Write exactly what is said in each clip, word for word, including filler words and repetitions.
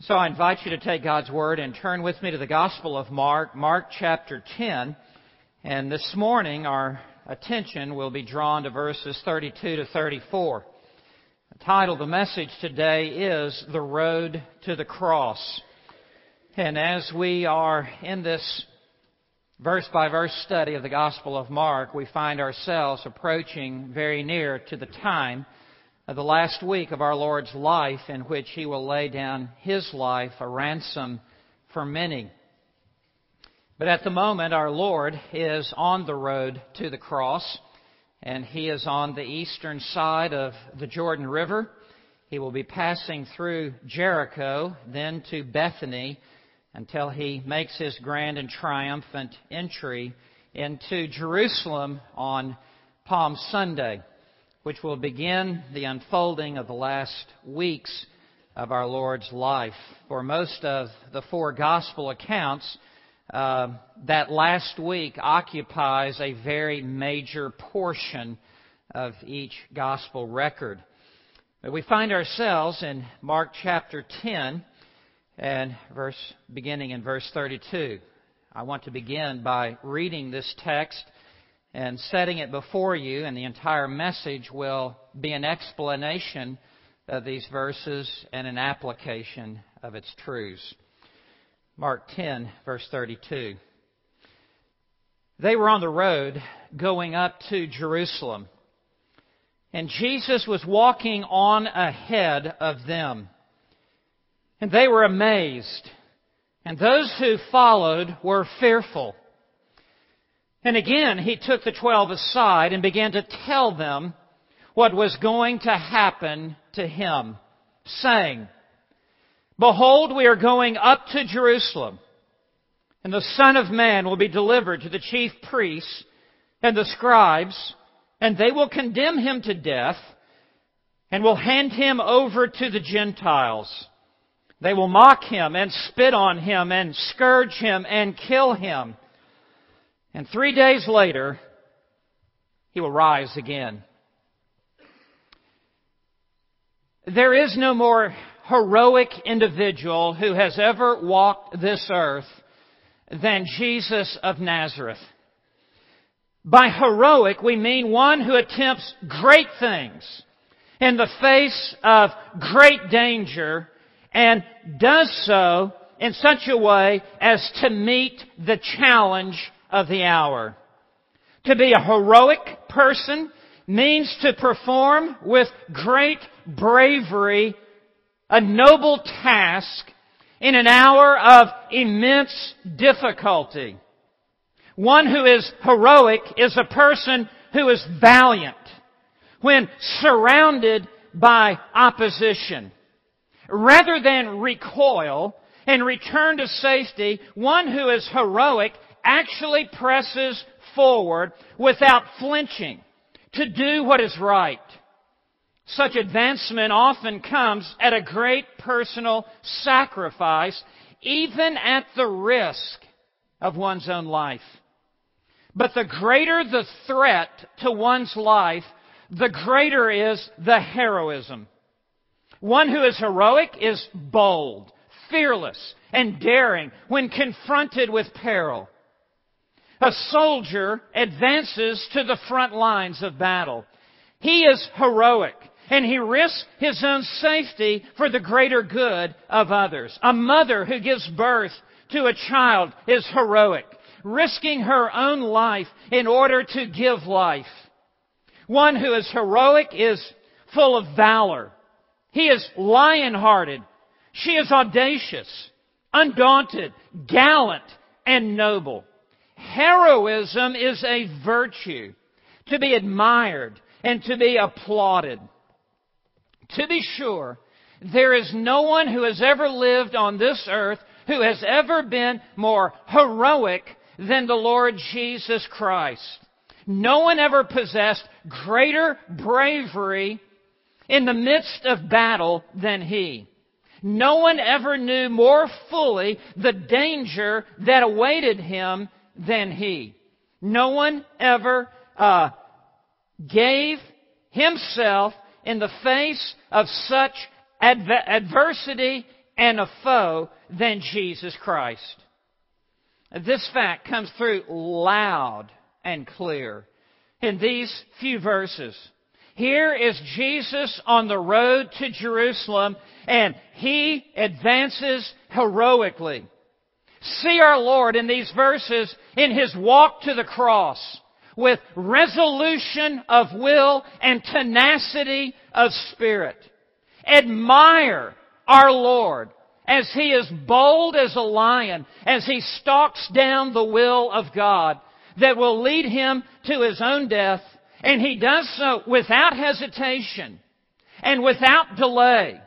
So I invite you to take God's Word and turn with me to the Gospel of Mark, Mark chapter ten. And this morning our attention will be drawn to verses thirty-two to thirty-four. The title of the message today is The Road to the Cross. And as we are in this verse-by-verse study of the Gospel of Mark, we find ourselves approaching very near to the time of the last week of our Lord's life, in which He will lay down His life a ransom for many. But at the moment, our Lord is on the road to the cross, and He is on the eastern side of the Jordan River. He will be passing through Jericho, then to Bethany, until He makes His grand and triumphant entry into Jerusalem on Palm Sunday, which will begin the unfolding of the last weeks of our Lord's life. For most of the four gospel accounts, uh, that last week occupies a very major portion of each gospel record. But we find ourselves in Mark chapter ten, and verse beginning in verse thirty-two. I want to begin by reading this text and setting it before you, and the entire message will be an explanation of these verses and an application of its truths. Mark ten, verse thirty-two. They were on the road going up to Jerusalem, and Jesus was walking on ahead of them. And they were amazed, and those who followed were fearful. And again, He took the twelve aside and began to tell them what was going to happen to Him, saying, "Behold, we are going up to Jerusalem, and the Son of Man will be delivered to the chief priests and the scribes, and they will condemn Him to death, and will hand Him over to the Gentiles. They will mock Him and spit on Him and scourge Him and kill Him. And three days later, He will rise again." There is no more heroic individual who has ever walked this earth than Jesus of Nazareth. By heroic, we mean one who attempts great things in the face of great danger, and does so in such a way as to meet the challenge of the hour. To be a heroic person means to perform with great bravery a noble task in an hour of immense difficulty. One who is heroic is a person who is valiant when surrounded by opposition. Rather than recoil and return to safety, one who is heroic actually presses forward without flinching to do what is right. Such advancement often comes at a great personal sacrifice, even at the risk of one's own life. But the greater the threat to one's life, the greater is the heroism. One who is heroic is bold, fearless, and daring when confronted with peril. A soldier advances to the front lines of battle. He is heroic, and he risks his own safety for the greater good of others. A mother who gives birth to a child is heroic, risking her own life in order to give life. One who is heroic is full of valor. He is lion-hearted. She is audacious, undaunted, gallant, and noble. Heroism is a virtue to be admired and to be applauded. To be sure, there is no one who has ever lived on this earth who has ever been more heroic than the Lord Jesus Christ. No one ever possessed greater bravery in the midst of battle than He. No one ever knew more fully the danger that awaited Him than He. No one ever uh, gave Himself in the face of such adv- adversity and a foe than Jesus Christ. This fact comes through loud and clear in these few verses. Here is Jesus on the road to Jerusalem, and He advances heroically. See our Lord in these verses in His walk to the cross with resolution of will and tenacity of spirit. Admire our Lord as He is bold as a lion, as He stalks down the will of God that will lead Him to His own death. And He does so without hesitation and without delay.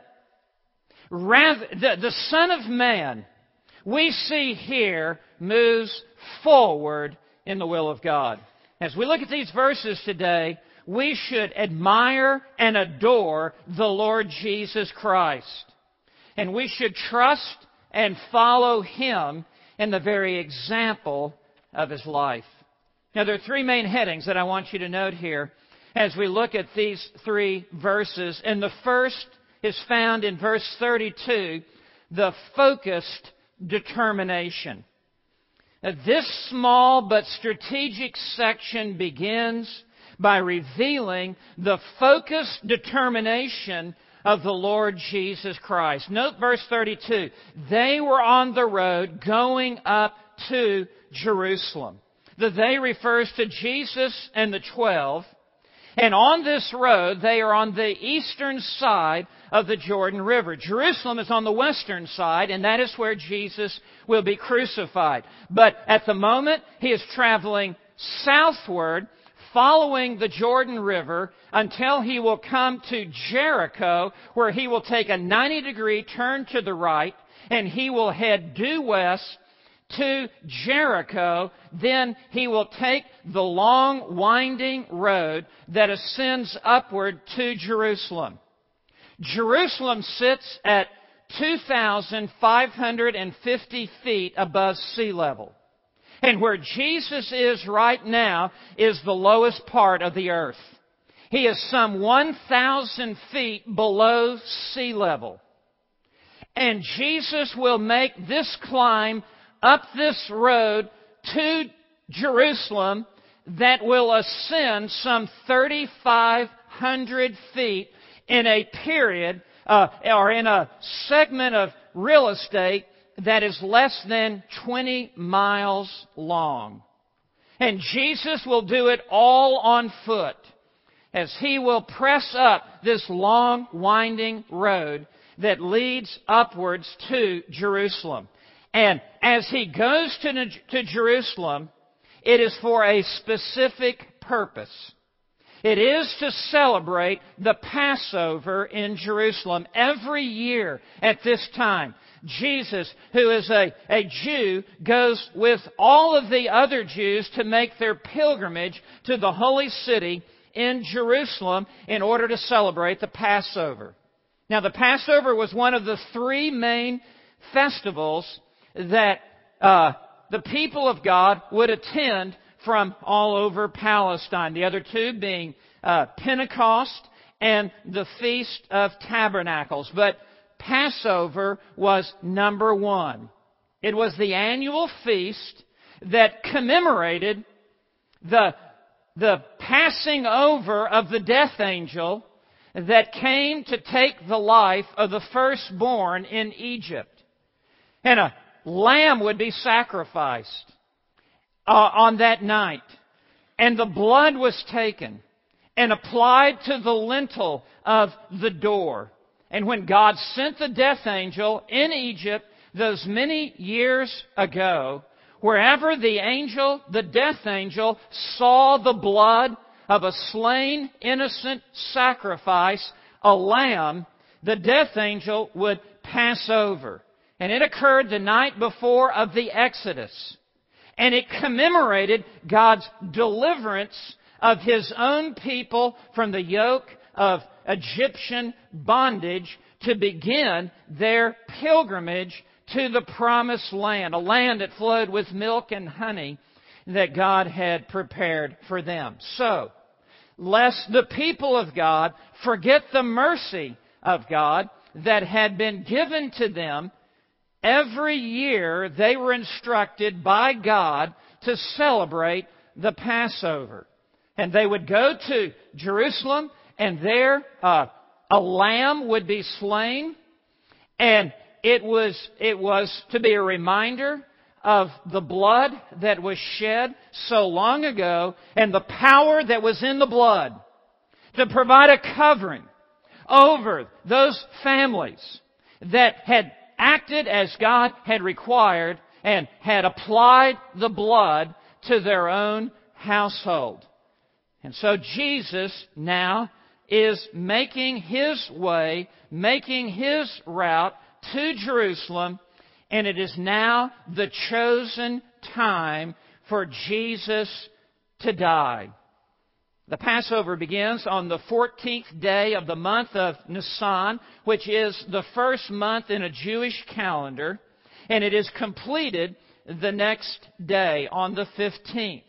Rather, the, the Son of Man, we see here, moves forward in the will of God. As we look at these verses today, we should admire and adore the Lord Jesus Christ. And we should trust and follow Him in the very example of His life. Now, there are three main headings that I want you to note here as we look at these three verses. And the first is found in verse thirty-two, the focused determination. Now, this small but strategic section begins by revealing the focused determination of the Lord Jesus Christ. Note verse thirty-two. They were on the road going up to Jerusalem. The they refers to Jesus and the twelve. And on this road, they are on the eastern side of the Jordan River. Jerusalem is on the western side, and that is where Jesus will be crucified. But at the moment, He is traveling southward, following the Jordan River, until He will come to Jericho, where He will take a ninety degree turn to the right, and He will head due west to Jericho. Then He will take the long, winding road that ascends upward to Jerusalem. Jerusalem sits at two thousand five hundred fifty feet above sea level. And where Jesus is right now is the lowest part of the earth. He is some one thousand feet below sea level. And Jesus will make this climb up this road to Jerusalem that will ascend some thirty-five hundred feet in a period, uh, or in a segment of real estate that is less than twenty miles long. And Jesus will do it all on foot as He will press up this long, winding road that leads upwards to Jerusalem. And as He goes to, to Jerusalem, it is for a specific purpose. It is to celebrate the Passover in Jerusalem. Every year at this time, Jesus, who is a, a Jew, goes with all of the other Jews to make their pilgrimage to the holy city in Jerusalem in order to celebrate the Passover. Now, the Passover was one of the three main festivals that uh, the people of God would attend from all over Palestine. The other two being uh, Pentecost and the Feast of Tabernacles. But Passover was number one. It was the annual feast that commemorated the, the passing over of the death angel that came to take the life of the firstborn in Egypt. And a lamb would be sacrificed uh, on that night. And the blood was taken and applied to the lintel of the door. And when God sent the death angel in Egypt those many years ago, wherever the angel, the death angel, saw the blood of a slain innocent sacrifice, a lamb, the death angel would pass over. And it occurred the night before of the Exodus. And it commemorated God's deliverance of His own people from the yoke of Egyptian bondage to begin their pilgrimage to the promised land, a land that flowed with milk and honey that God had prepared for them. So, lest the people of God forget the mercy of God, that had been given to them, every year they were instructed by God to celebrate the Passover. And they would go to Jerusalem, and there uh, a lamb would be slain, and it was it was to be a reminder of the blood that was shed so long ago, and the power that was in the blood to provide a covering over those families that had acted as God had required and had applied the blood to their own household. And so Jesus now is making His way, making His route to Jerusalem, and it is now the chosen time for Jesus to die. The Passover begins on the fourteenth day of the month of Nisan, which is the first month in a Jewish calendar, and it is completed the next day, on the fifteenth.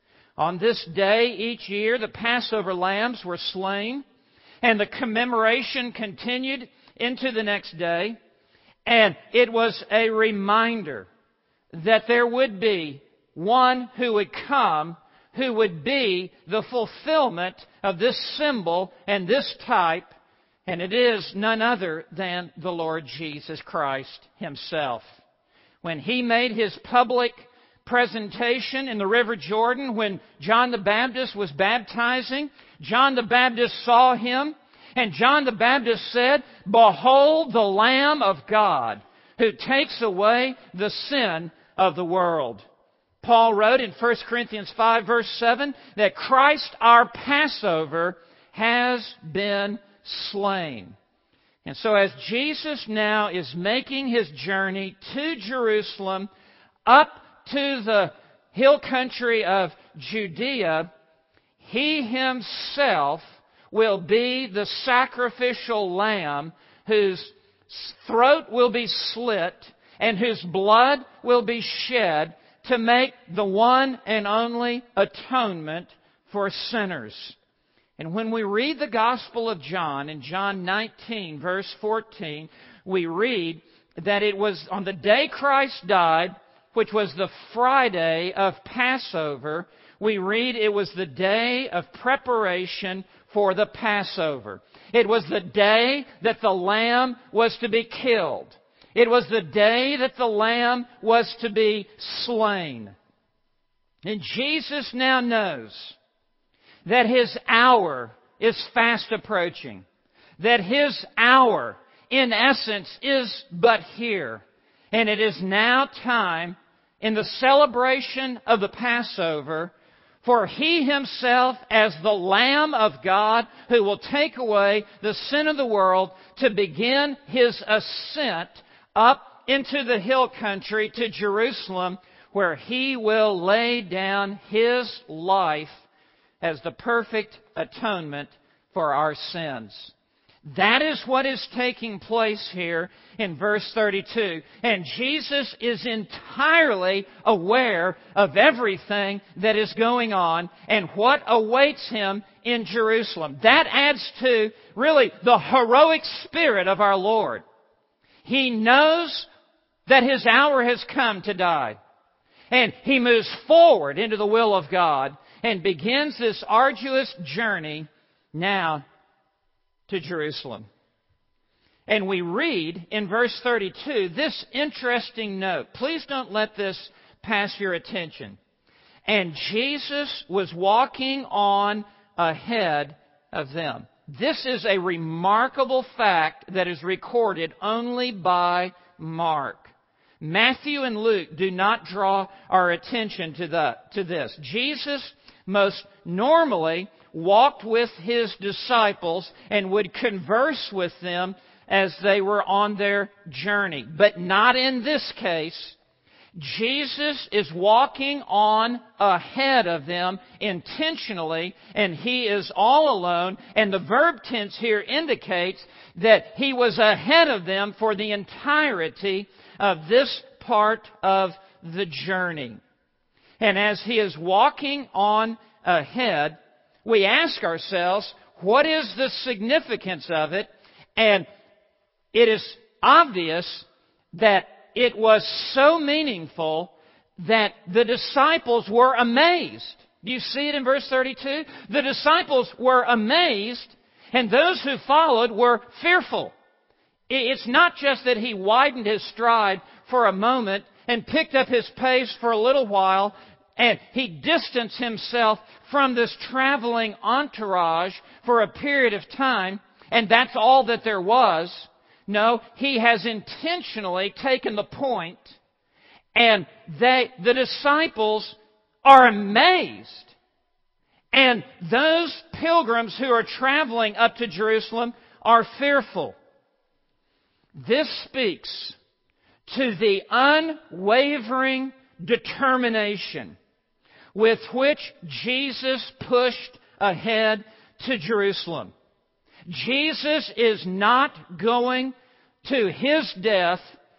On this day each year, the Passover lambs were slain, and the commemoration continued into the next day, and it was a reminder that there would be one who would come who would be the fulfillment of this symbol and this type, and it is none other than the Lord Jesus Christ Himself. When He made His public presentation in the River Jordan, when John the Baptist was baptizing, John the Baptist saw Him, and John the Baptist said, "Behold the Lamb of God, who takes away the sin of the world." Paul wrote in First Corinthians five, verse seven, that Christ our Passover has been slain. And so as Jesus now is making His journey to Jerusalem, up to the hill country of Judea, He Himself will be the sacrificial lamb whose throat will be slit and whose blood will be shed to make the one and only atonement for sinners. And when we read the Gospel of John, in John nineteen, verse fourteen, we read that it was on the day Christ died, which was the Friday of Passover, we read it was the day of preparation for the Passover. It was the day that the lamb was to be killed. It was the day that the lamb was to be slain. And Jesus now knows that His hour is fast approaching. That His hour, in essence, is but here. And it is now time, in the celebration of the Passover, for He Himself, as the Lamb of God, who will take away the sin of the world, to begin His ascent up into the hill country to Jerusalem, where He will lay down His life as the perfect atonement for our sins. That is what is taking place here in verse thirty-two. And Jesus is entirely aware of everything that is going on and what awaits Him in Jerusalem. That adds to, really, the heroic spirit of our Lord. He knows that His hour has come to die. And He moves forward into the will of God and begins this arduous journey now to Jerusalem. And we read in verse thirty-two this interesting note. Please don't let this pass your attention. And Jesus was walking on ahead of them. This is a remarkable fact that is recorded only by Mark. Matthew and Luke do not draw our attention to, the, to this. Jesus most normally walked with His disciples and would converse with them as they were on their journey. But not in this case. Jesus is walking on ahead of them intentionally, and He is all alone. And the verb tense here indicates that He was ahead of them for the entirety of this part of the journey. And as He is walking on ahead, we ask ourselves, what is the significance of it? And it is obvious that it was so meaningful that the disciples were amazed. Do you see it in verse thirty-two? The disciples were amazed, and those who followed were fearful. It's not just that he widened his stride for a moment and picked up his pace for a little while, and he distanced himself from this traveling entourage for a period of time, and that's all that there was. No, he has intentionally taken the point, and they, the disciples are amazed. And those pilgrims who are traveling up to Jerusalem are fearful. This speaks to the unwavering determination with which Jesus pushed ahead to Jerusalem. Jesus is not going to His death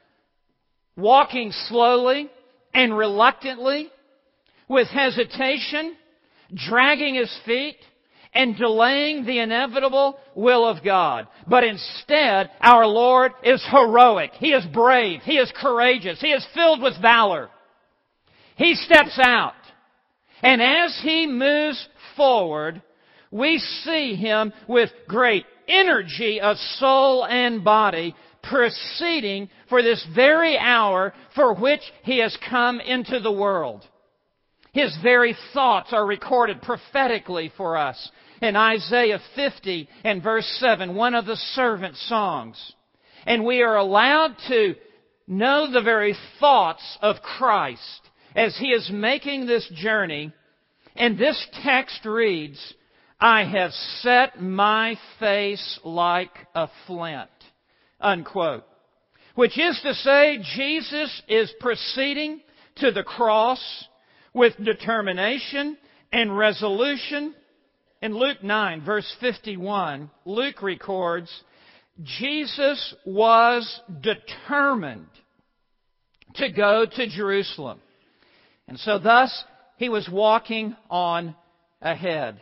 walking slowly and reluctantly, with hesitation, dragging His feet, and delaying the inevitable will of God. But instead, our Lord is heroic. He is brave. He is courageous. He is filled with valor. He steps out. And as He moves forward, we see Him with great energy of soul and body proceeding for this very hour for which He has come into the world. His very thoughts are recorded prophetically for us in Isaiah fifty and verse seven, one of the servant songs. And we are allowed to know the very thoughts of Christ as He is making this journey. And this text reads, I have set my face like a flint, unquote. Which is to say, Jesus is proceeding to the cross with determination and resolution. In Luke nine, verse fifty-one, Luke records, Jesus was determined to go to Jerusalem. And so thus, He was walking on ahead.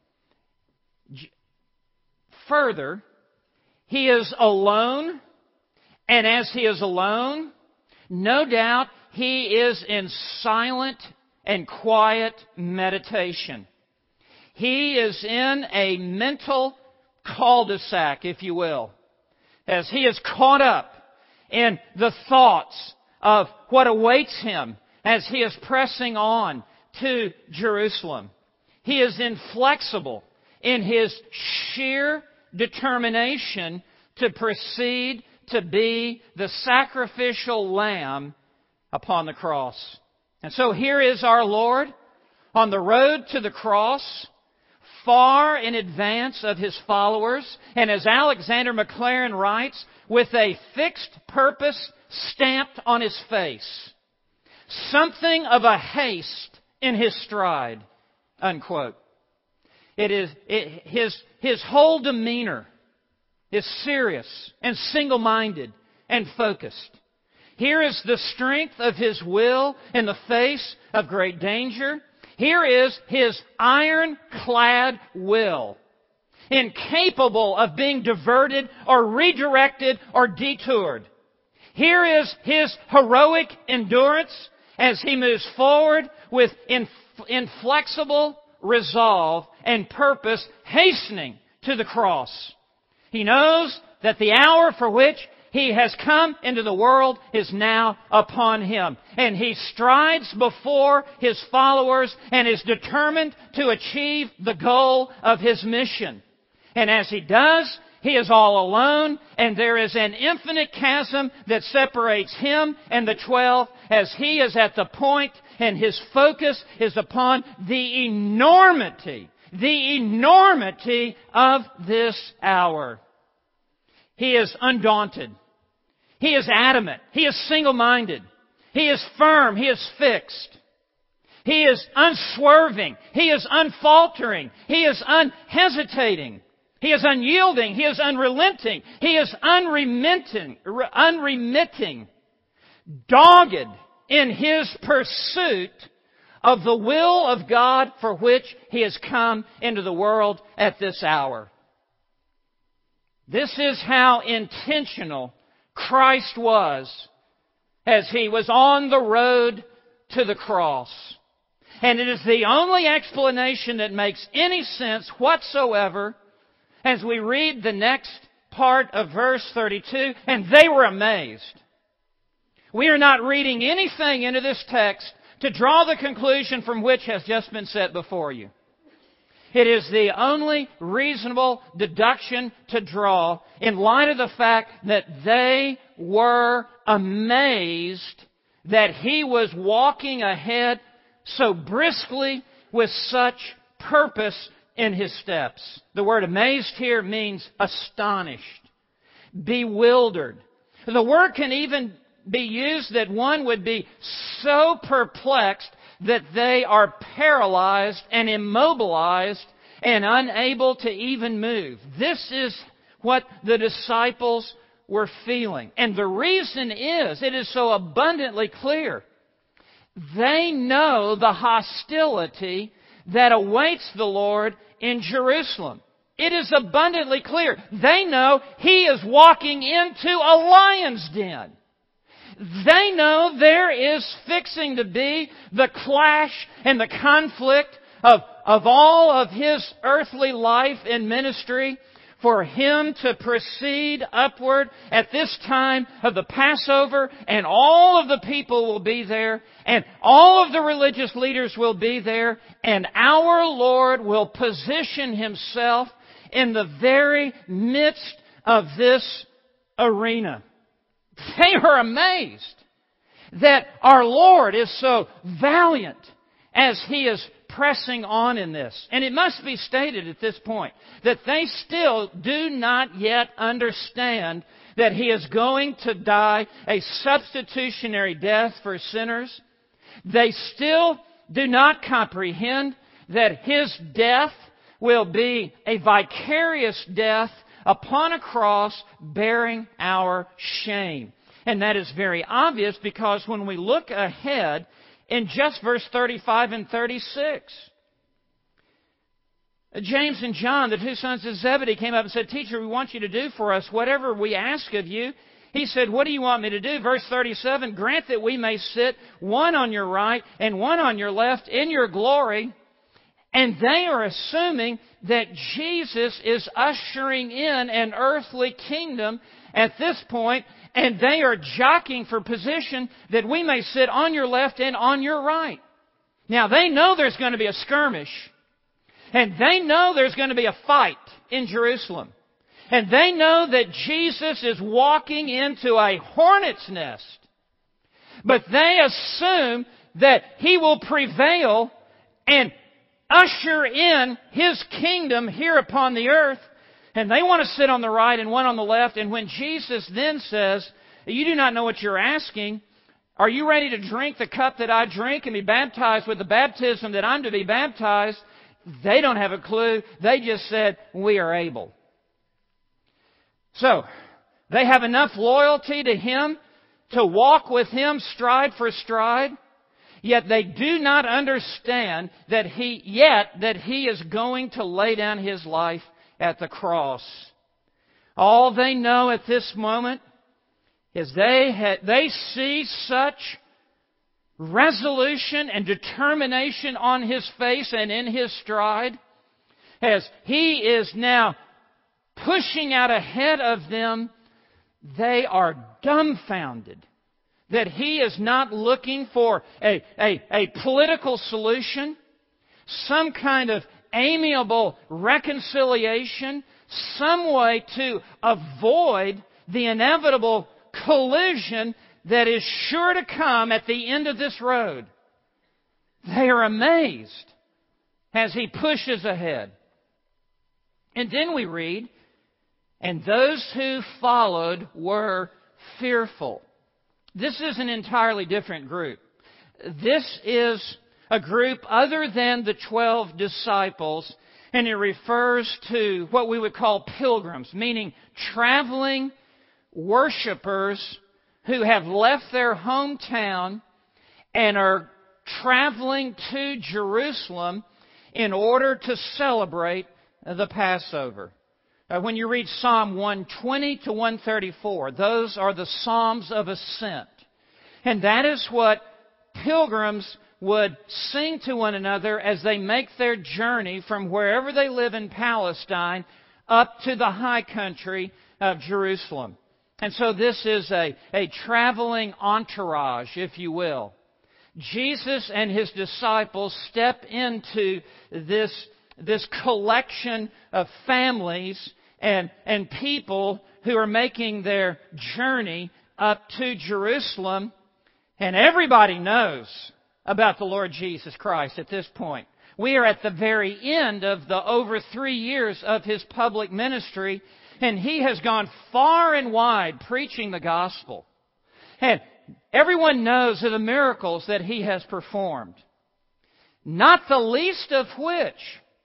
Further, He is alone, and as He is alone, no doubt He is in silent and quiet meditation. He is in a mental cul-de-sac, if you will, as He is caught up in the thoughts of what awaits Him as He is pressing on to Jerusalem. He is inflexible in His sheer determination to proceed to be the sacrificial lamb upon the cross. And so here is our Lord on the road to the cross, far in advance of His followers, and as Alexander Maclaren writes, with a fixed purpose stamped on His face. Something of a haste in His stride, unquote. It is it, his his whole demeanor is serious and single-minded and focused. Here is the strength of His will in the face of great danger. Here is His iron-clad will, incapable of being diverted or redirected or detoured. Here is His heroic endurance as He moves forward with inf- inflexible resolve and purpose, hastening to the cross. He knows that the hour for which He has come into the world is now upon Him. And He strides before His followers and is determined to achieve the goal of His mission. And as He does, He is all alone, and there is an infinite chasm that separates Him and the twelve as He is at the point and His focus is upon the enormity, the enormity of this hour. He is undaunted. He is adamant. He is single-minded. He is firm. He is fixed. He is unswerving. He is unfaltering. He is unhesitating. He is unyielding. He is unrelenting. He is unremitting, unremitting, dogged in His pursuit of the will of God for which He has come into the world at this hour. This is how intentional Christ was as He was on the road to the cross. And it is the only explanation that makes any sense whatsoever as we read the next part of verse thirty-two, and they were amazed. We are not reading anything into this text to draw the conclusion from which has just been set before you. It is the only reasonable deduction to draw in light of the fact that they were amazed that He was walking ahead so briskly with such purpose in His steps. The word amazed here means astonished, bewildered. The word can even be used that one would be so perplexed that they are paralyzed and immobilized and unable to even move. This is what the disciples were feeling. And the reason is, it is so abundantly clear. They know the hostility that awaits the Lord in Jerusalem. It is abundantly clear. They know He is walking into a lion's den. They know there is fixing to be the clash and the conflict of, of all of His earthly life and ministry for Him to proceed upward at this time of the Passover, and all of the people will be there, and all of the religious leaders will be there, and our Lord will position Himself in the very midst of this arena. They are amazed that our Lord is so valiant as He is pressing on in this. And it must be stated at this point that they still do not yet understand that He is going to die a substitutionary death for sinners. They still do not comprehend that His death will be a vicarious death upon a cross bearing our shame. And that is very obvious because when we look ahead in just verse thirty-five and thirty-six, James and John, the two sons of Zebedee, came up and said, "Teacher, we want you to do for us whatever we ask of you." He said, "What do you want me to do?" Verse thirty-seven, "Grant that we may sit one on your right and one on your left in your glory." And they are assuming that Jesus is ushering in an earthly kingdom at this point, and they are jockeying for position that we may sit on your left and on your right. Now, they know there's going to be a skirmish, and they know there's going to be a fight in Jerusalem. And they know that Jesus is walking into a hornet's nest. But they assume that He will prevail and usher in His kingdom here upon the earth. And they want to sit on the right and one on the left. And when Jesus then says, "You do not know what you're asking. Are you ready to drink the cup that I drink and be baptized with the baptism that I'm to be baptized?" They don't have a clue. They just said, "We are able." So, they have enough loyalty to Him to walk with Him stride for stride. Yet they do not understand that He, yet that He is going to lay down His life at the cross. All they know at this moment is they ha- they see such resolution and determination on His face and in His stride as He is now pushing out ahead of them. They are dumbfounded that He is not looking for a, a, a political solution, some kind of amiable reconciliation, some way to avoid the inevitable collision that is sure to come at the end of this road. They are amazed as He pushes ahead. And then we read, "And those who followed were fearful." This is an entirely different group. This is a group other than the twelve disciples, and it refers to what we would call pilgrims, meaning traveling worshipers who have left their hometown and are traveling to Jerusalem in order to celebrate the Passover. uh, when you read Psalm one twenty to one thirty-four, those are the Psalms of Ascent. And that is what pilgrims would sing to one another as they make their journey from wherever they live in Palestine up to the high country of Jerusalem. And so this is a, a traveling entourage, if you will. Jesus and His disciples step into this, this collection of families and, and people who are making their journey up to Jerusalem. And everybody knows about the Lord Jesus Christ at this point. We are at the very end of the over three years of His public ministry, and He has gone far and wide preaching the gospel. And everyone knows of the miracles that He has performed. Not the least of which,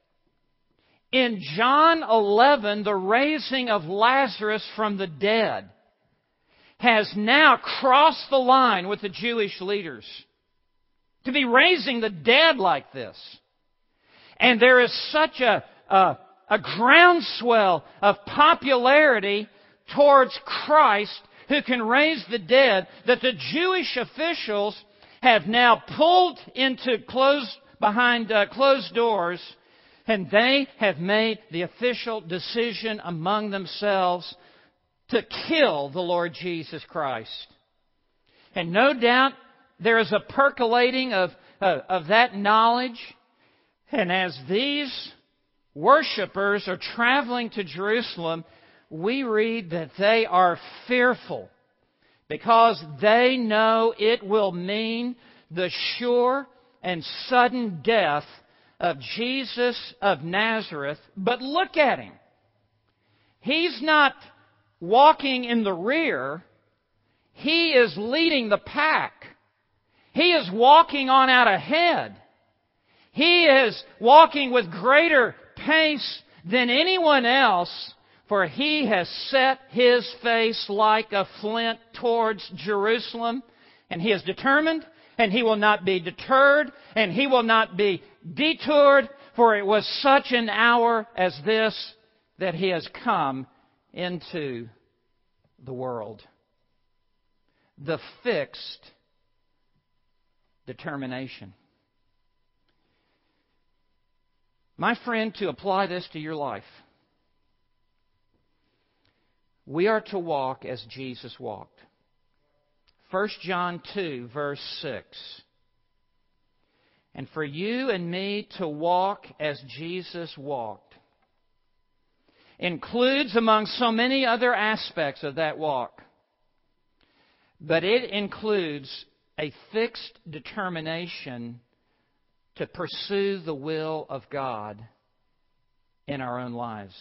in John eleven, the raising of Lazarus from the dead has now crossed the line with the Jewish leaders. To be raising the dead like this. And there is such a, a, a groundswell of popularity towards Christ who can raise the dead that the Jewish officials have now pulled into closed, behind uh, closed doors, and they have made the official decision among themselves to kill the Lord Jesus Christ. And no doubt there is a percolating of, uh, of that knowledge. And as these worshipers are traveling to Jerusalem, we read that they are fearful because they know it will mean the sure and sudden death of Jesus of Nazareth. But look at Him. He's not walking in the rear. He is leading the pack. He is walking on out ahead. He is walking with greater pace than anyone else, for He has set His face like a flint towards Jerusalem, and He is determined, and He will not be deterred, and He will not be detoured, for it was such an hour as this that He has come into the world. The fixed determination. My friend, to apply this to your life, we are to walk as Jesus walked. First John two, verse six. And for you and me to walk as Jesus walked includes among so many other aspects of that walk, but it includes a fixed determination to pursue the will of God in our own lives.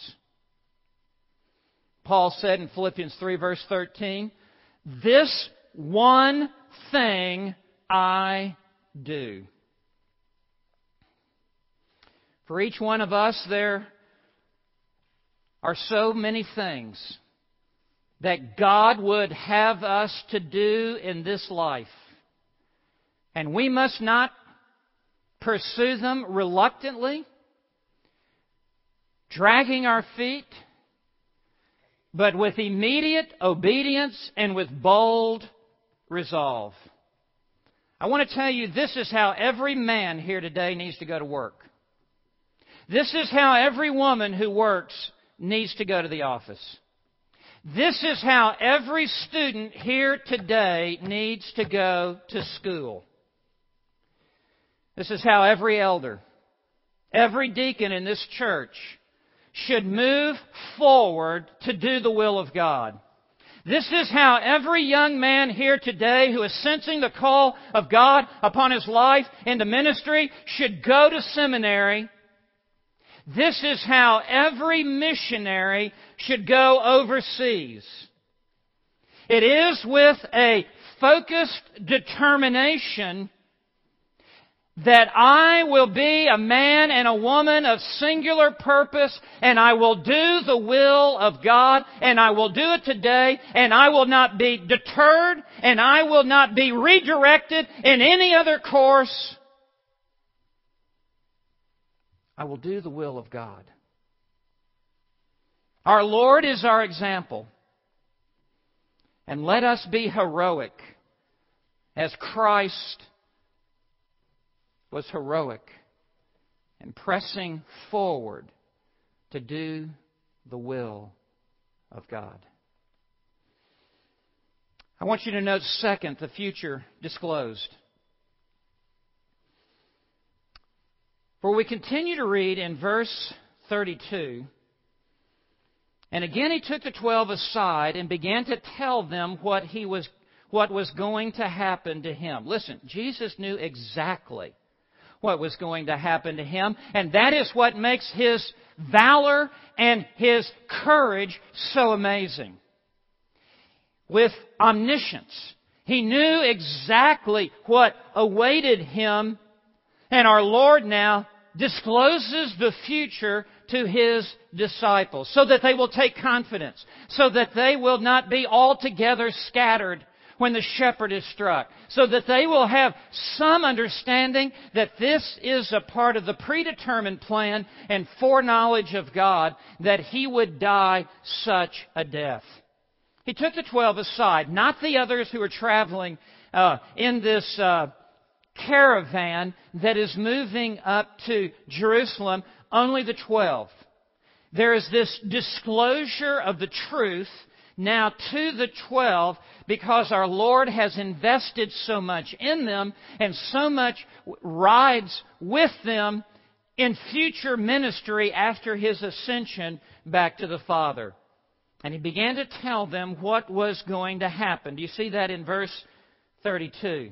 Paul said in Philippians three, verse thirteen, "This one thing I do." For each one of us, there are so many things that God would have us to do in this life. And we must not pursue them reluctantly, dragging our feet, but with immediate obedience and with bold resolve. I want to tell you, this is how every man here today needs to go to work. This is how every woman who works needs to go to the office. This is how every student here today needs to go to school. This is how every elder, every deacon in this church should move forward to do the will of God. This is how every young man here today who is sensing the call of God upon his life into ministry should go to seminary. This is how every missionary should go overseas. It is with a focused determination that I will be a man and a woman of singular purpose, and I will do the will of God, and I will do it today, and I will not be deterred, and I will not be redirected in any other course. I will do the will of God. Our Lord is our example. And let us be heroic as Christ was heroic in pressing forward to do the will of God. I want you to note, second, the future disclosed. For we continue to read in verse thirty-two, and again he took the twelve aside and began to tell them what he was, what was going to happen to him. Listen, Jesus knew exactly what was going to happen to him, and that is what makes his valor and his courage so amazing. With omniscience, he knew exactly what awaited him, and our Lord now discloses the future to His disciples so that they will take confidence, so that they will not be altogether scattered when the shepherd is struck, so that they will have some understanding that this is a part of the predetermined plan and foreknowledge of God that He would die such a death. He took the twelve aside, not the others who are traveling uh, in this uh, caravan that is moving up to Jerusalem, only the twelve. There is this disclosure of the truth now to the twelve because our Lord has invested so much in them and so much rides with them in future ministry after His ascension back to the Father. And He began to tell them what was going to happen. Do you see that in verse thirty-two?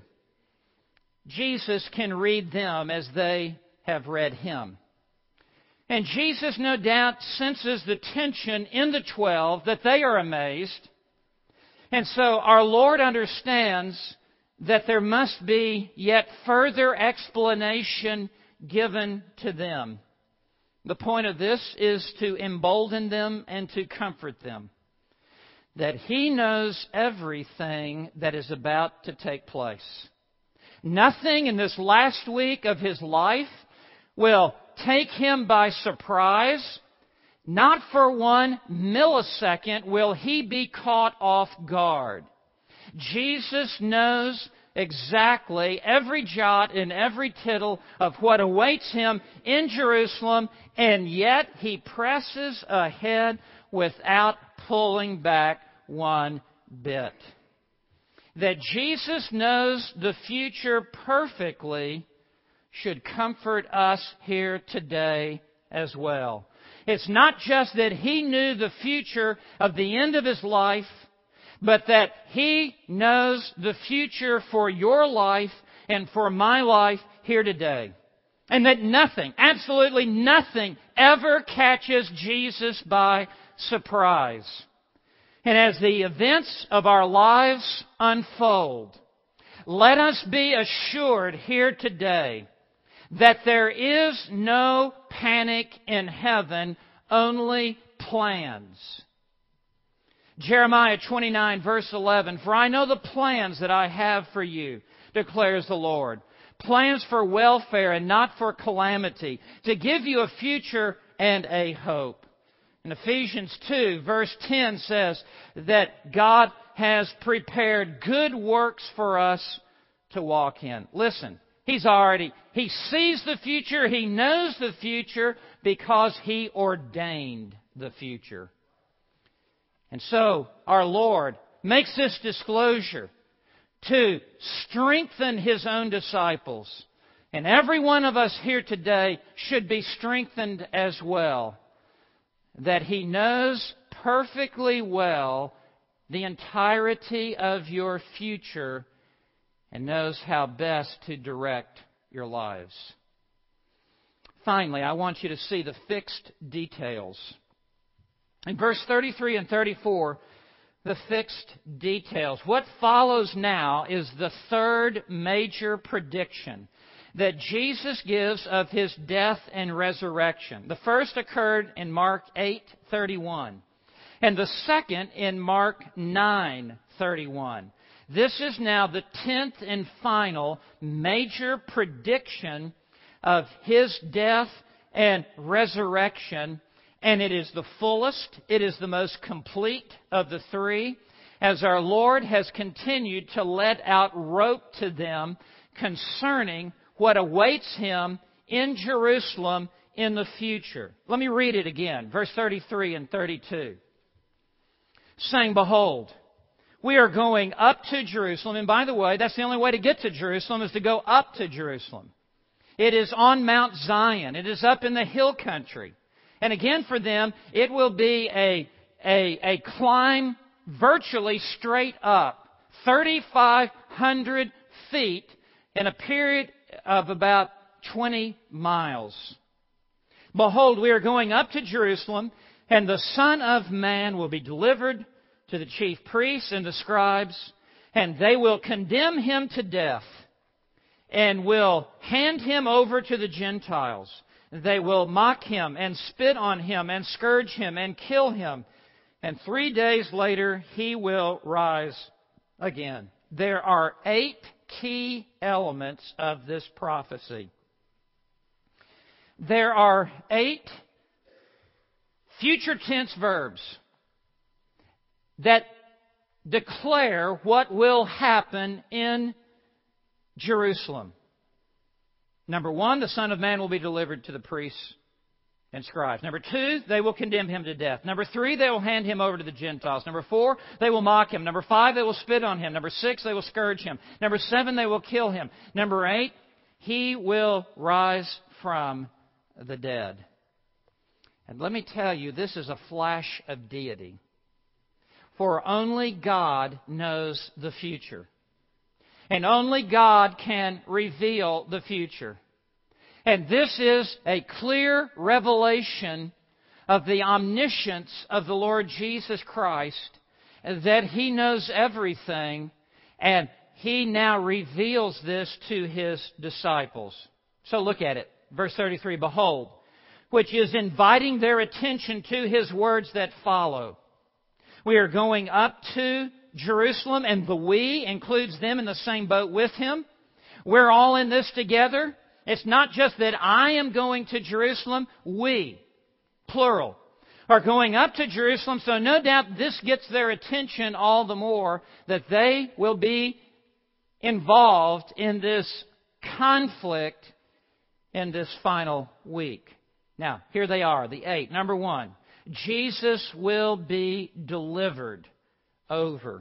Jesus can read them as they have read Him. And Jesus, no doubt, senses the tension in the twelve, that they are amazed. And so our Lord understands that there must be yet further explanation given to them. The point of this is to embolden them and to comfort them, that He knows everything that is about to take place. Nothing in this last week of His life will take Him by surprise. Not for one millisecond will He be caught off guard. Jesus knows exactly every jot and every tittle of what awaits Him in Jerusalem, and yet He presses ahead without pulling back one bit. That Jesus knows the future perfectly should comfort us here today as well. It's not just that He knew the future of the end of His life, but that He knows the future for your life and for my life here today. And that nothing, absolutely nothing, ever catches Jesus by surprise. And as the events of our lives unfold, let us be assured here today that there is no panic in heaven, only plans. Jeremiah twenty-nine, verse eleven, "For I know the plans that I have for you, declares the Lord. Plans for welfare and not for calamity, to give you a future and a hope." And Ephesians two, verse ten says that God has prepared good works for us to walk in. Listen, He's already, He sees the future, He knows the future because He ordained the future. And so our Lord makes this disclosure to strengthen His own disciples. And every one of us here today should be strengthened as well. That He knows perfectly well the entirety of your future and knows how best to direct your lives. Finally, I want you to see the fixed details. In verse thirty-three and thirty-four, the fixed details. What follows now is the third major prediction that Jesus gives of His death and resurrection. The first occurred in Mark eight thirty-one, and the second in Mark nine thirty-one. This is now the tenth and final major prediction of His death and resurrection, And it is the fullest, it is the most complete of the three, as our Lord has continued to let out rope to them concerning what awaits Him in Jerusalem in the future. Let me read it again, verse thirty-three and thirty-two. Saying, behold, we are going up to Jerusalem. And by the way, that's the only way to get to Jerusalem, is to go up to Jerusalem. It is on Mount Zion. It is up in the hill country. And again, for them, it will be a, a, a climb virtually straight up, thirty-five hundred feet in a period of about twenty miles. Behold, we are going up to Jerusalem, and the Son of Man will be delivered to the chief priests and the scribes, and they will condemn Him to death, and will hand Him over to the Gentiles. They will mock Him, and spit on Him, and scourge Him, and kill Him. And three days later, He will rise again. There are eight key elements of this prophecy. There are eight future tense verbs that declare what will happen in Jerusalem. Number one, the Son of Man will be delivered to the priests and scribes. Number two, they will condemn Him to death. Number three, they will hand Him over to the Gentiles. Number four, they will mock Him. Number five, they will spit on Him. Number six, they will scourge Him. Number seven, they will kill Him. Number eight, He will rise from the dead. And let me tell you, this is a flash of deity. For only God knows the future. And only God can reveal the future. And this is a clear revelation of the omniscience of the Lord Jesus Christ, that He knows everything, and He now reveals this to His disciples. So look at it. Verse thirty-three, behold, which is inviting their attention to His words that follow. We are going up to Jerusalem, and the we includes them in the same boat with Him. We're all in this together. It's not just that I am going to Jerusalem. We, plural, are going up to Jerusalem. So no doubt this gets their attention all the more, that they will be involved in this conflict in this final week. Now, here they are, the eight. Number one, Jesus will be delivered over.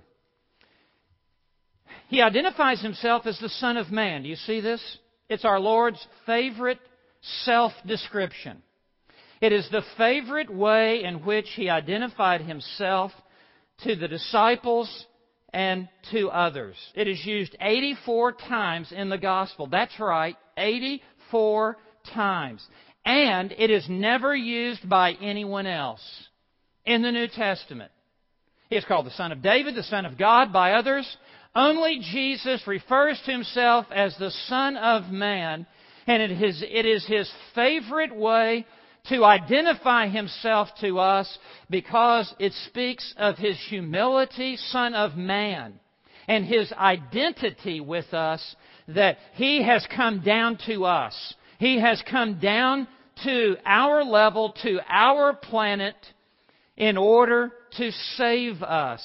He identifies Himself as the Son of Man. Do you see this? It's our Lord's favorite self-description. It is the favorite way in which He identified Himself to the disciples and to others. It is used eighty-four times in the Gospel. That's right, eighty-four times. And it is never used by anyone else in the New Testament. He is called the Son of David, the Son of God by others. Only Jesus refers to Himself as the Son of Man, and it is, it is His favorite way to identify Himself to us because it speaks of His humility, Son of Man, and His identity with us, that He has come down to us. He has come down to our level, to our planet, in order to save us.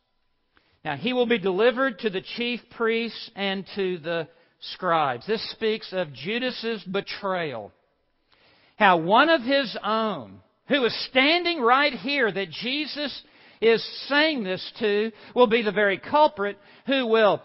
Now, He will be delivered to the chief priests and to the scribes. This speaks of Judas's betrayal. How one of His own, who is standing right here that Jesus is saying this to, will be the very culprit who will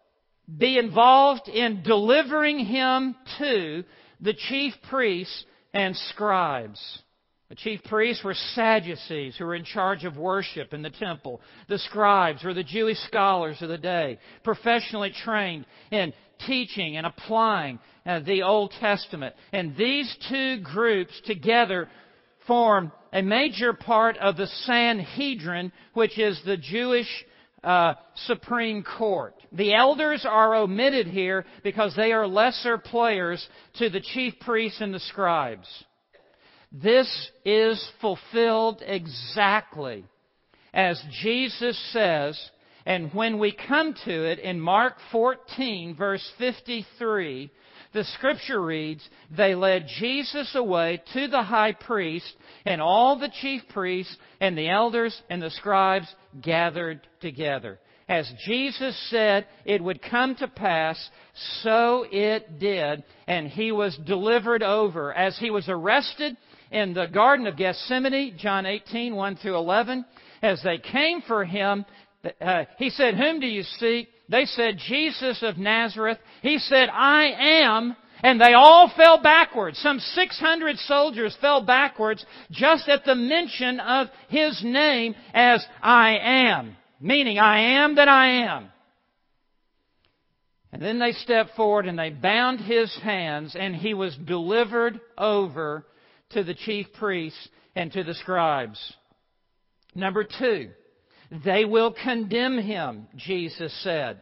be involved in delivering Him to the chief priests and scribes. The chief priests were Sadducees who were in charge of worship in the temple. The scribes were the Jewish scholars of the day, professionally trained in teaching and applying uh, the Old Testament. And these two groups together form a major part of the Sanhedrin, which is the Jewish uh, Supreme Court. The elders are omitted here because they are lesser players to the chief priests and the scribes. This is fulfilled exactly as Jesus says, And when we come to it in Mark fourteen, verse fifty-three, the Scripture reads, "They led Jesus away to the high priest, and all the chief priests and the elders and the scribes gathered together." As Jesus said it would come to pass, so it did, and He was delivered over. As He was arrested in the Garden of Gethsemane, John eighteen, one through eleven, as they came for Him, uh, He said, "Whom do you seek?" They said, "Jesus of Nazareth." He said, "I am." And they all fell backwards. Some six hundred soldiers fell backwards just at the mention of His name as "I am." Meaning, I am that I am. And then they stepped forward and they bound His hands, and He was delivered over to the chief priests and to the scribes. Number two, they will condemn Him, Jesus said.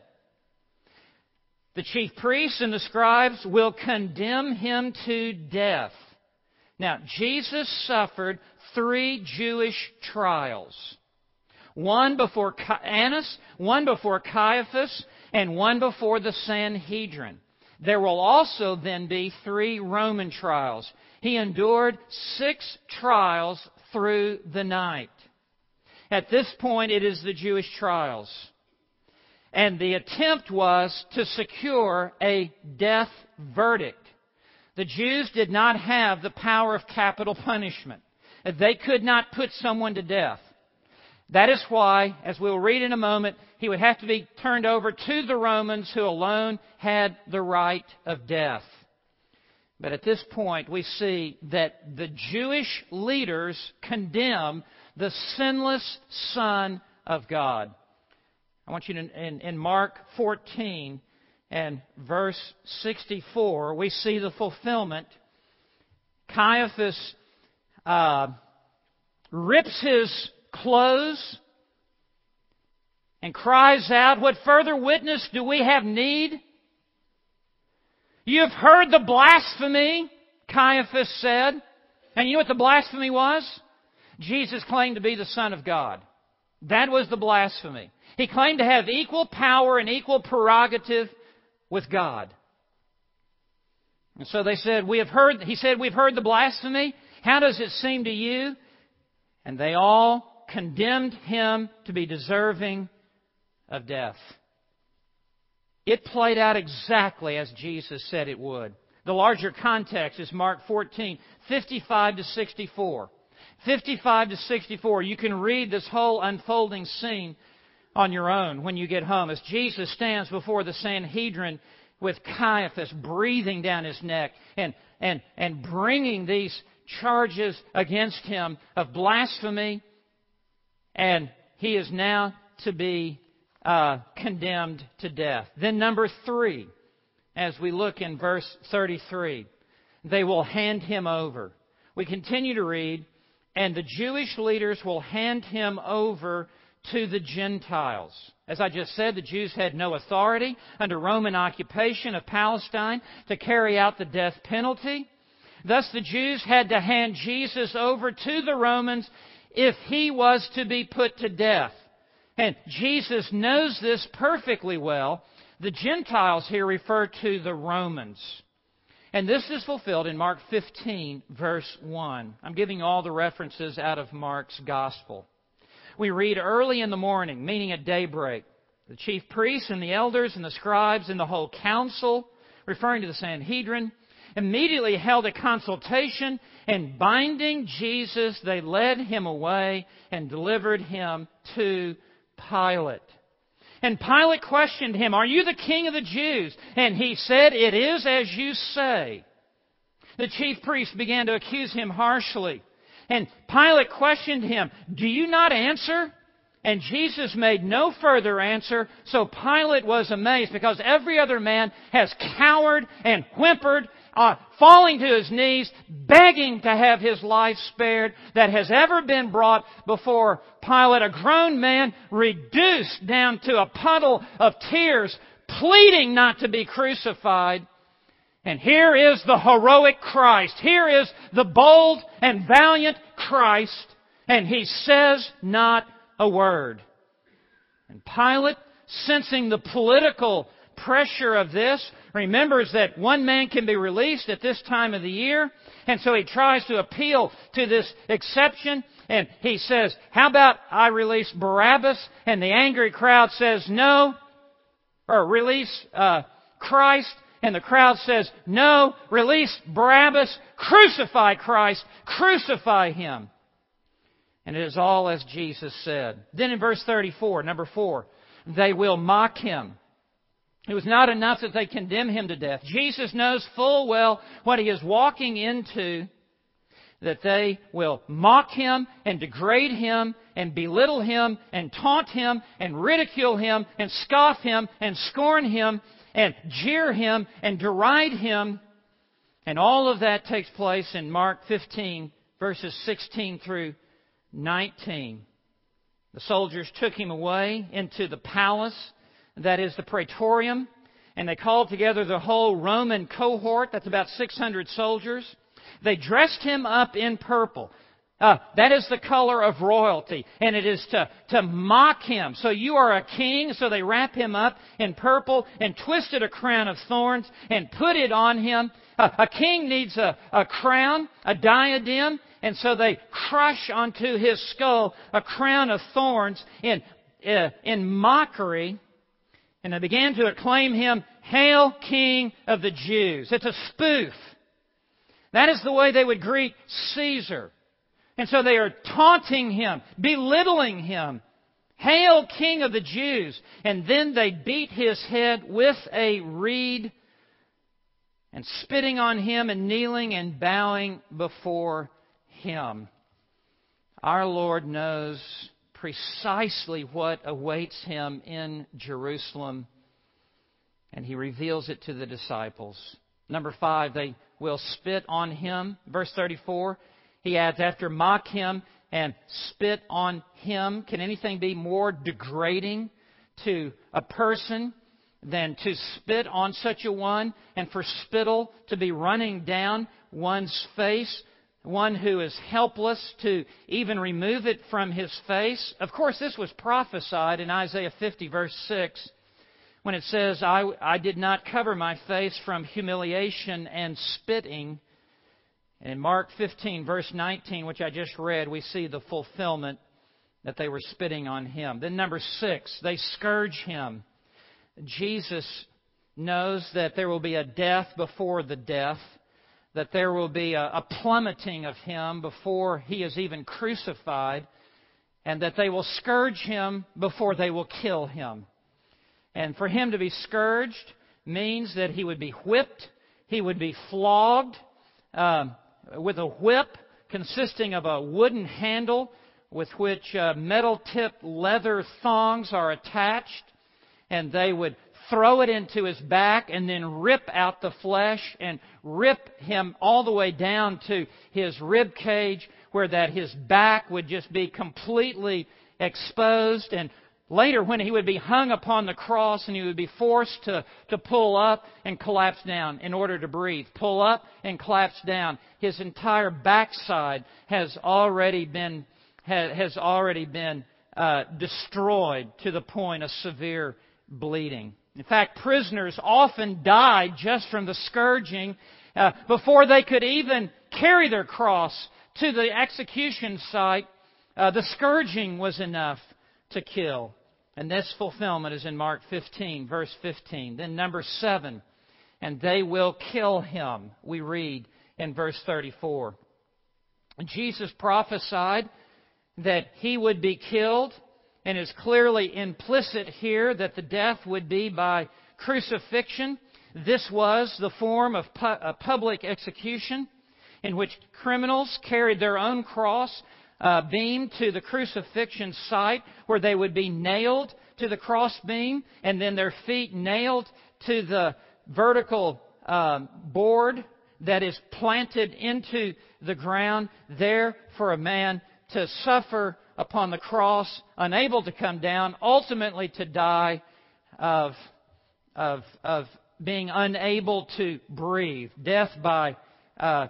The chief priests and the scribes will condemn Him to death. Now, Jesus suffered three Jewish trials. One before Annas, one before Caiaphas, and one before the Sanhedrin. There will also then be three Roman trials. He endured six trials through the night. At this point, it is the Jewish trials. And the attempt was to secure a death verdict. The Jews did not have the power of capital punishment. They could not put someone to death. That is why, as we'll read in a moment, He would have to be turned over to the Romans, who alone had the right of death. But at this point, we see that the Jewish leaders condemn the sinless Son of God. I want you to, in, in Mark fourteen and verse sixty-four, we see the fulfillment. Caiaphas uh, rips his clothes and cries out, "What further witness do we have need? You have heard the blasphemy," Caiaphas said. And you know what the blasphemy was? Jesus claimed to be the Son of God. That was the blasphemy. He claimed to have equal power and equal prerogative with God. And so they said, "We have heard," he said, "we've heard the blasphemy. How does it seem to you?" And they all condemned Him to be deserving of death. It played out exactly as Jesus said it would. The larger context is Mark fourteen, fifty-five to sixty-four. fifty-five to sixty-four. You can read this whole unfolding scene on your own when you get home, as Jesus stands before the Sanhedrin with Caiaphas breathing down his neck and, and, and bringing these charges against Him of blasphemy. And He is now to be uh, condemned to death. Then number three, as we look in verse thirty-three, they will hand Him over. We continue to read, "And the Jewish leaders will hand Him over to the Gentiles." As I just said, the Jews had no authority under Roman occupation of Palestine to carry out the death penalty. Thus the Jews had to hand Jesus over to the Romans if He was to be put to death. And Jesus knows this perfectly well. The Gentiles here refer to the Romans. And this is fulfilled in Mark fifteen, verse one. I'm giving all the references out of Mark's Gospel. We read, "Early in the morning," meaning at daybreak, "the chief priests and the elders and the scribes and the whole council," referring to the Sanhedrin, "immediately held a consultation, and binding Jesus, they led Him away and delivered Him to Pilate. And Pilate questioned Him, 'Are you the King of the Jews?' And He said, 'It is as you say.' The chief priests began to accuse Him harshly. And Pilate questioned Him, 'Do you not answer?' And Jesus made no further answer. So Pilate was amazed, because every other man has cowered and whimpered, uh, falling to his knees, begging to have his life spared, that has ever been brought before Pilate. A grown man reduced down to a puddle of tears, pleading not to be crucified. And here is the heroic Christ. Here is the bold and valiant Christ. And He says not a word. And Pilate, sensing the political pressure of this, remembers that one man can be released at this time of the year. And so he tries to appeal to this exception. And he says, how about I release Barabbas? And the angry crowd says, no. Or release uh, Christ. And the crowd says, no, release Barabbas. Crucify Christ. Crucify Him. And it is all as Jesus said. Then in verse thirty-four, number four, they will mock Him. It was not enough that they condemn Him to death. Jesus knows full well what He is walking into, that they will mock Him and degrade Him and belittle Him and taunt Him and ridicule Him and scoff Him and scorn Him and jeer Him and deride Him. And all of that takes place in Mark fifteen, verses sixteen through nineteen. The soldiers took Him away into the palace, that is the Praetorium, and they called together the whole Roman cohort. That's about six hundred soldiers. They dressed Him up in purple. Uh, that is the color of royalty, and it is to, to mock Him. So you are a king, so they wrap Him up in purple and twisted a crown of thorns and put it on Him. Uh, a king needs a, a crown, a diadem, and so they crush onto His skull a crown of thorns in, uh, in mockery. And they began to acclaim Him, Hail, King of the Jews. It's a spoof. That is the way they would greet Caesar. And so they are taunting Him, belittling Him. Hail, King of the Jews. And then they beat His head with a reed and spitting on Him and kneeling and bowing before Him. Our Lord knows precisely what awaits Him in Jerusalem, and He reveals it to the disciples. Number five, they will spit on Him. Verse thirty-four, He adds, after mock Him and spit on Him. Can anything be more degrading to a person than to spit on such a one, and for spittle to be running down one's face? One who is helpless to even remove it from his face. Of course, this was prophesied in Isaiah fifty, verse six, when it says, I, I did not cover my face from humiliation and spitting. And in Mark fifteen, verse nineteen, which I just read, we see the fulfillment that they were spitting on Him. Then number six, they scourge Him. Jesus knows that there will be a death before the death, that there will be a, a plummeting of Him before He is even crucified, and that they will scourge Him before they will kill Him. And for Him to be scourged means that He would be whipped, He would be flogged uh, with a whip consisting of a wooden handle with which uh, metal-tipped leather thongs are attached, and they would throw it into His back and then rip out the flesh and rip Him all the way down to His rib cage, where that His back would just be completely exposed. And later, when He would be hung upon the cross and He would be forced to, to pull up and collapse down in order to breathe. Pull up and collapse down. His entire backside has already been, has already been uh, destroyed to the point of severe bleeding. In fact, prisoners often died just from the scourging uh, before they could even carry their cross to the execution site. Uh, the scourging was enough to kill. And this fulfillment is in Mark fifteen, verse fifteen. Then number seven, and they will kill Him, we read in verse thirty-four. Jesus prophesied that He would be killed. And it's clearly implicit here that the death would be by crucifixion. This was the form of pu- a public execution in which criminals carried their own cross uh, beam to the crucifixion site, where they would be nailed to the cross beam and then their feet nailed to the vertical um, board that is planted into the ground, there for a man to suffer upon the cross, unable to come down, ultimately to die of, of, of being unable to breathe. Death by uh,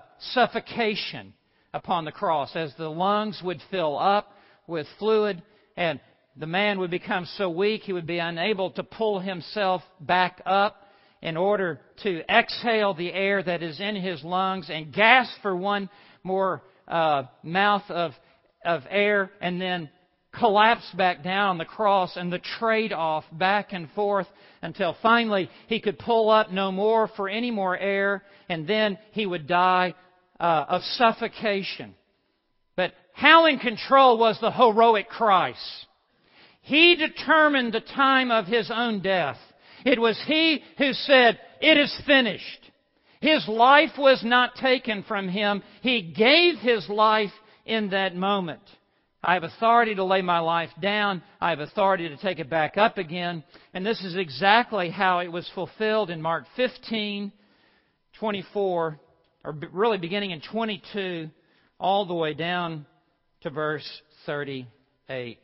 suffocation upon the cross, as the lungs would fill up with fluid and the man would become so weak he would be unable to pull himself back up in order to exhale the air that is in his lungs and gasp for one more uh, mouth of, of air, and then collapse back down on the cross, and the trade-off back and forth until finally he could pull up no more for any more air, and then he would die uh, of suffocation. But how in control was the heroic Christ? He determined the time of His own death. It was He who said, "It is finished." His life was not taken from Him. He gave His life in that moment. I have authority to lay my life down. I have authority to take it back up again. And this is exactly how it was fulfilled in Mark fifteen, twenty-four, or really beginning in twenty-two, all the way down to verse thirty-eight.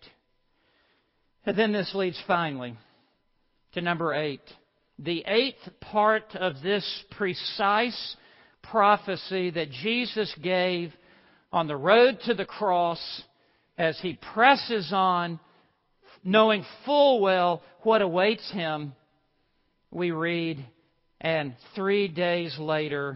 And then this leads finally to number eight. The eighth part of this precise prophecy that Jesus gave on the road to the cross as He presses on, knowing full well what awaits Him, we read, and three days later,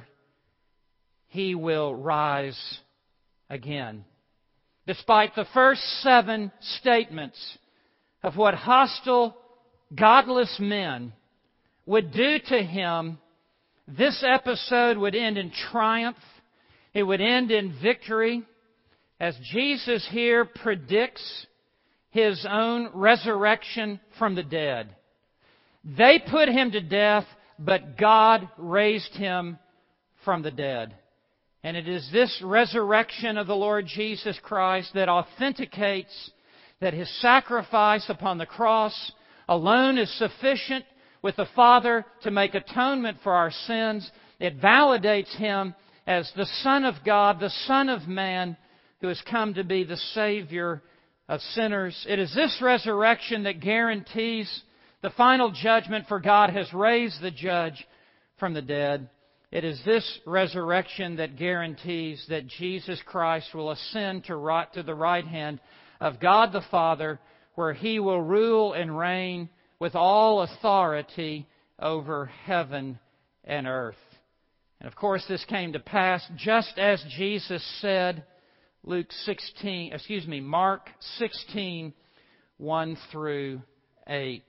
He will rise again. Despite the first seven statements of what hostile, godless men would do to Him, this episode would end in triumph. It would end in victory, as Jesus here predicts His own resurrection from the dead. They put Him to death, but God raised Him from the dead. And it is this resurrection of the Lord Jesus Christ that authenticates that His sacrifice upon the cross alone is sufficient with the Father to make atonement for our sins. It validates Him as the Son of God, the Son of Man, who has come to be the Savior of sinners. It is this resurrection that guarantees the final judgment, for God has raised the judge from the dead. It is this resurrection that guarantees that Jesus Christ will ascend to, right, to the right hand of God the Father, where He will rule and reign with all authority over heaven and earth. And of course, this came to pass just as Jesus said, Luke sixteen, excuse me, Mark sixteen, one through eight.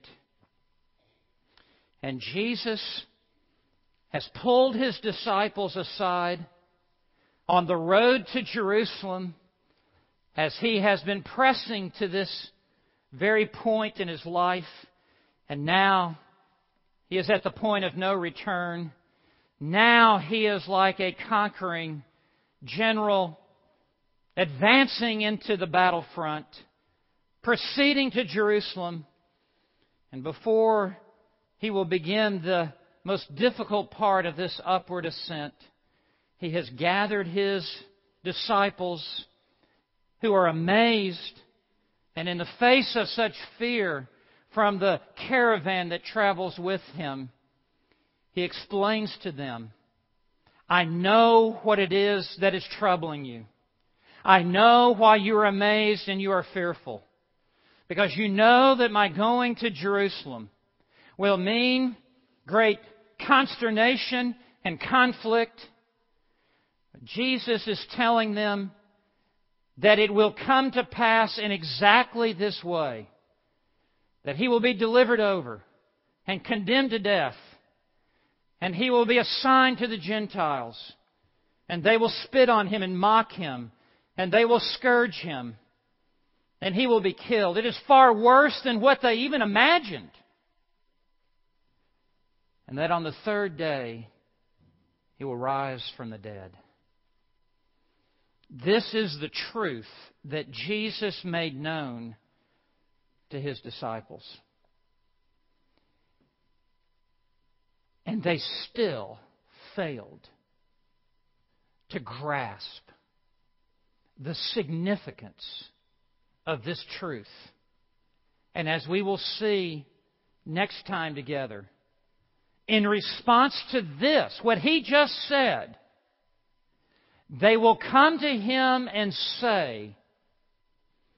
And Jesus has pulled His disciples aside on the road to Jerusalem as He has been pressing to this very point in His life. And now He is at the point of no return. Now He is like a conquering general advancing into the battlefront, proceeding to Jerusalem. And before He will begin the most difficult part of this upward ascent, He has gathered His disciples who are amazed, and in the face of such fear from the caravan that travels with Him, He explains to them, "I know what it is that is troubling you. I know why you are amazed and you are fearful. Because you know that my going to Jerusalem will mean great consternation and conflict." Jesus is telling them that it will come to pass in exactly this way. That He will be delivered over and condemned to death. And He will be assigned to the Gentiles. And they will spit on Him and mock Him. And they will scourge Him. And He will be killed. It is far worse than what they even imagined. And that on the third day, He will rise from the dead. This is the truth that Jesus made known to His disciples. And they still failed to grasp the significance of this truth. And as we will see next time together, in response to this, what He just said, they will come to Him and say,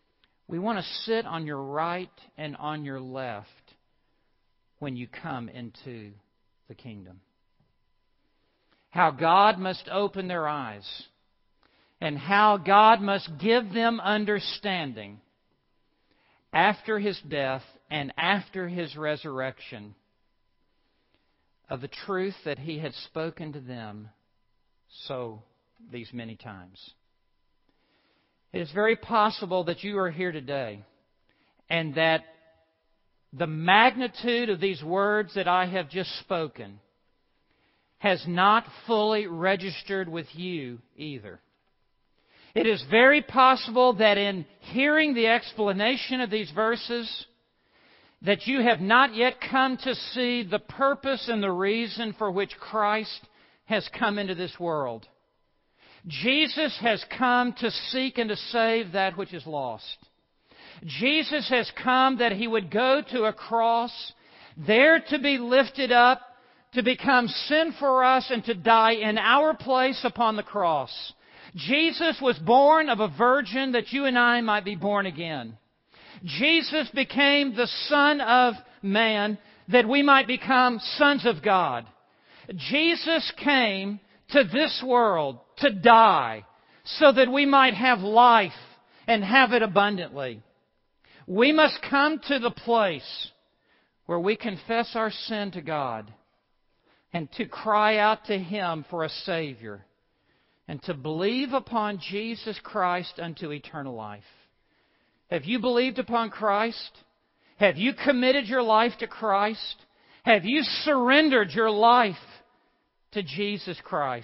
We want to sit on your right and on your left when you come into the kingdom. How God must open their eyes, and how God must give them understanding after His death and after His resurrection of the truth that He had spoken to them so these many times. It is very possible that you are here today and that the magnitude of these words that I have just spoken has not fully registered with you either. It is very possible that in hearing the explanation of these verses, that you have not yet come to see the purpose and the reason for which Christ has come into this world. Jesus has come to seek and to save that which is lost. Jesus has come that He would go to a cross, there to be lifted up, to become sin for us and to die in our place upon the cross. Jesus was born of a virgin that you and I might be born again. Jesus became the Son of Man that we might become sons of God. Jesus came to this world to die so that we might have life and have it abundantly. We must come to the place where we confess our sin to God and to cry out to Him for a Savior and to believe upon Jesus Christ unto eternal life. Have you believed upon Christ? Have you committed your life to Christ? Have you surrendered your life to Jesus Christ?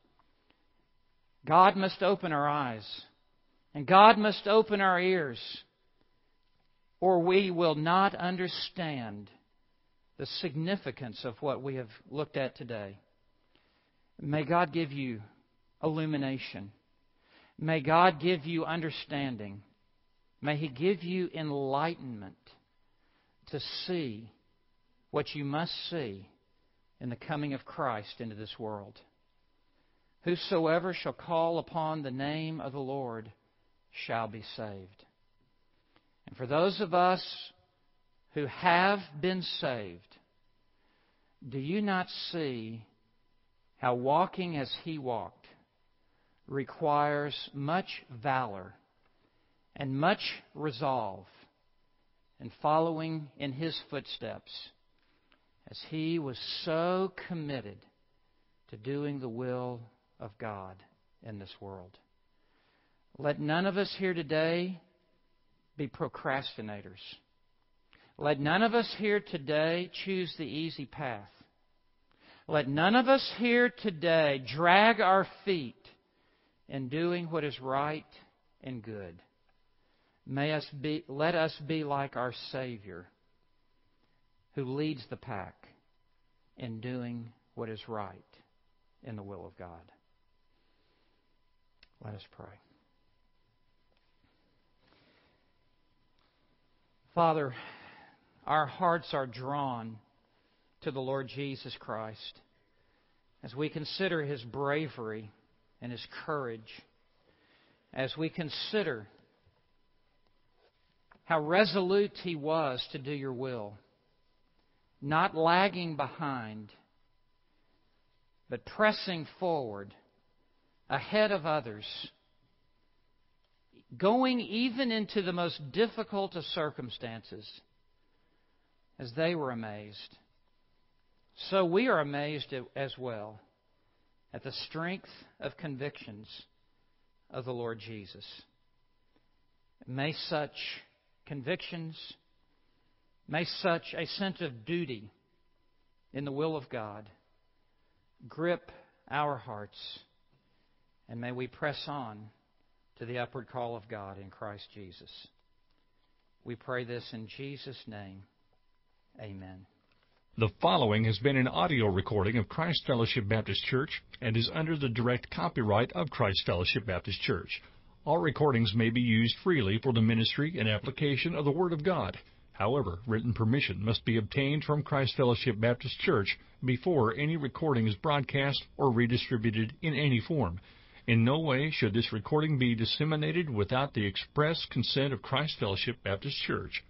God must open our eyes, and God must open our ears, or we will not understand the significance of what we have looked at today. May God give you illumination. May God give you understanding. May He give you enlightenment to see what you must see in the coming of Christ into this world. Whosoever shall call upon the name of the Lord shall be saved. And for those of us who have been saved, do you not see how walking as He walked requires much valor and much resolve in following in His footsteps, as He was so committed to doing the will of God in this world? Let none of us here today be procrastinators. Let none of us here today choose the easy path. Let none of us here today drag our feet in doing what is right and good. May us be, let us be like our Savior, who leads the pack in doing what is right in the will of God. Let us pray. Father, our hearts are drawn to the Lord Jesus Christ as we consider His bravery and His courage, as we consider how resolute He was to do Your will, not lagging behind, but pressing forward ahead of others, going even into the most difficult of circumstances. As they were amazed, so we are amazed as well at the strength of convictions of the Lord Jesus. May such convictions, may such a sense of duty in the will of God grip our hearts, and may we press on to the upward call of God in Christ Jesus. We pray this in Jesus' name. Amen. The following has been an audio recording of Christ Fellowship Baptist Church and is under the direct copyright of Christ Fellowship Baptist Church. All recordings may be used freely for the ministry and application of the Word of God. However, written permission must be obtained from Christ Fellowship Baptist Church before any recording is broadcast or redistributed in any form. In no way should this recording be disseminated without the express consent of Christ Fellowship Baptist Church.